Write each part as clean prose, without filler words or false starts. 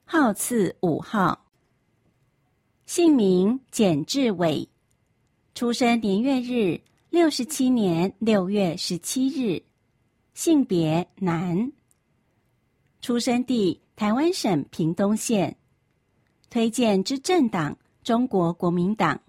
号次5号。姓名简志伟，出生年月日67年6月17日，性别男，出生地台湾省屏东县，推荐之政党中国国民党。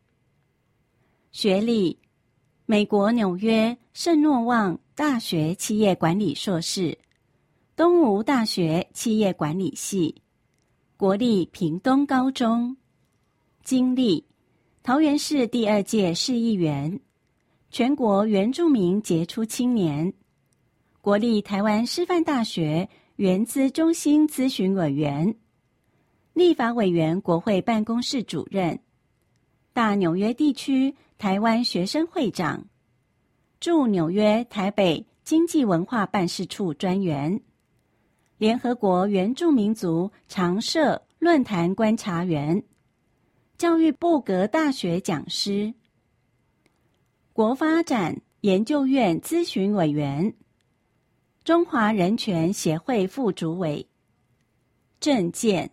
学历美国纽约圣诺旺大学企业管理硕士，东吴大学企业管理系，国立屏东高中。经历桃园市第2届市议员，全国原住民杰出青年，国立台湾师范大学原资中心咨询委员，立法委员国会办公室主任，大纽约地区台湾学生会长，驻纽约台北经济文化办事处专员，联合国原住民族常设论坛观察员，教育部各大学讲师，国发展研究院咨询委员，中华人权协会副主委。政见：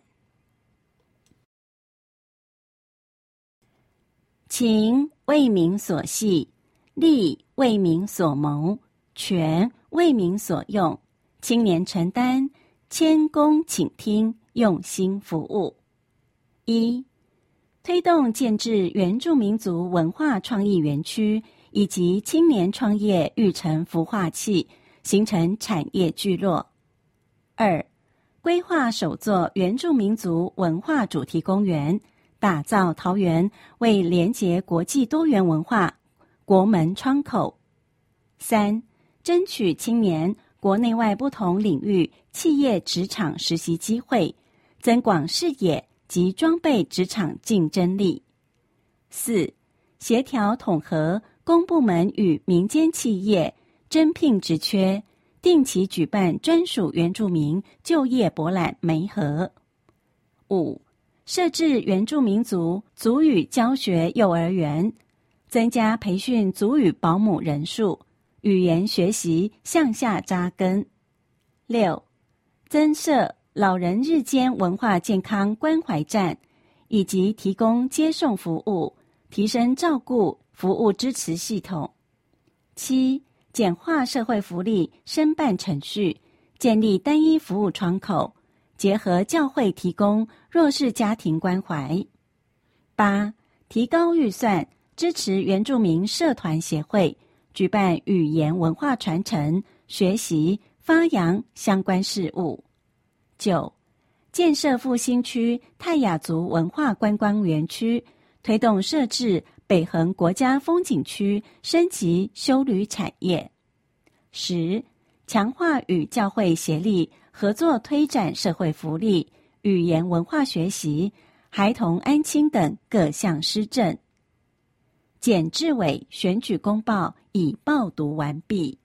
情为民所系，利为民所谋，权为民所用，青年承担，谦恭倾听，用心服务。1、推动建制原住民族文化创意园区以及青年创业育成孵化器，形成产业聚落。2、规划首座原住民族文化主题公园，打造桃园为连结国际多元文化国门窗口。3、争取青年国内外不同领域企业职场实习机会，增广视野及装备职场竞争力。4、协调统合公部门与民间企业征聘职缺，定期举办专属原住民就业博览媒合。5、设置原住民族族语教学幼儿园，增加培训族语保姆人数，语言学习向下扎根。6、增设老人日间文化健康关怀站，以及提供接送服务，提升照顾服务支持系统。7、简化社会福利申办程序，建立单一服务窗口，结合教会提供弱势家庭关怀。8、提高预算，支持原住民社团协会举办语言文化传承、学习、发扬相关事务。9、建设复兴区泰雅族文化观光园区，推动设置北横国家风景区升级休旅产业。10、强化与教会协力合作，推展社会福利、语言文化学习、孩童安亲等各项施政。简志伟选举公报已报读完毕。